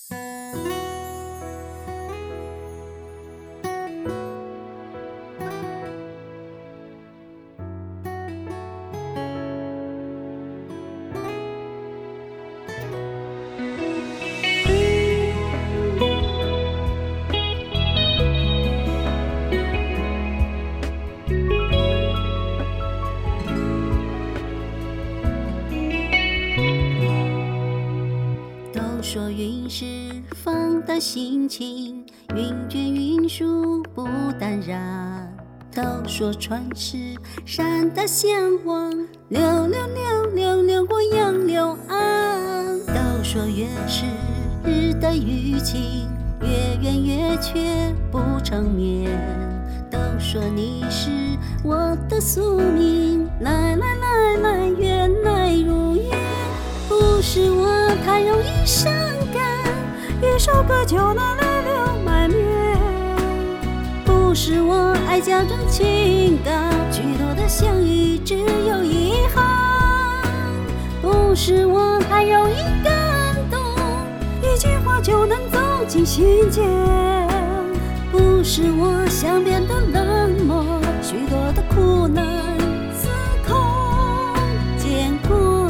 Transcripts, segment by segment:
说云是放荡心情，云卷云舒不淡然。都说船是山的向往，流流流流流过杨柳岸。都说月是日的雨情，月圆月缺不成眠。都说你是我的宿命，来来来来，缘来如愿。不是我太容易伤感，一首歌就能泪流满面。不是我爱假装情感，许多的相遇只有遗憾。不是我太容易感动，一句话就能走进心间。不是我想变得冷漠，许多的苦难司空见惯。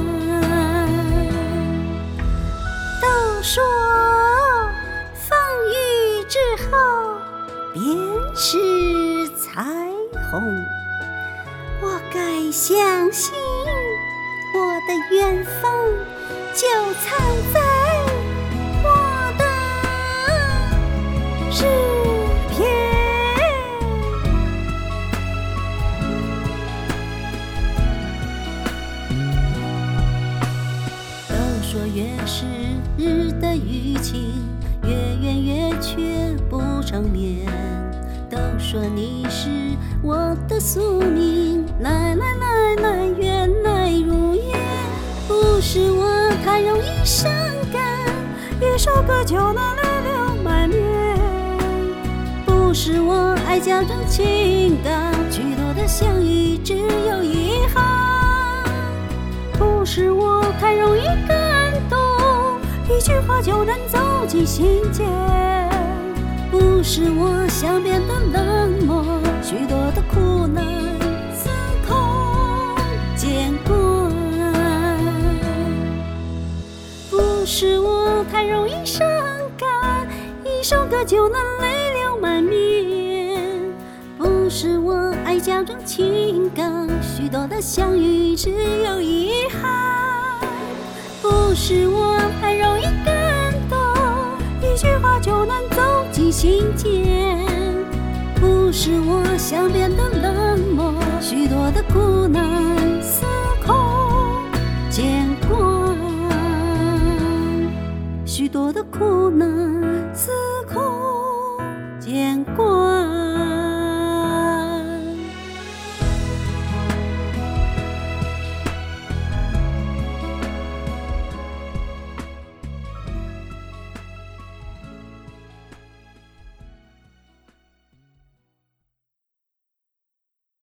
都说风雨之后便是彩虹，我该相信我的远方就藏在我的诗篇。都说月是日的雨情，月圆月缺不成眠。都说你是我的宿命，来来来来，缘来如愿。不是我太容易伤感，一首歌就能泪流满面。不是我爱假装情感，许多的相遇只有遗憾。不是我太容易感动，一句话就能走进心间。不是我想变得冷漠，许多的苦难司空见惯。不是我太容易伤感，一首歌就能泪流满面。不是我爱假装情感，许多的相遇只有遗憾。不是我太容易感动，一句话就能走进心间。不是我想变得冷漠，许多的苦难司空见惯。许多的苦难司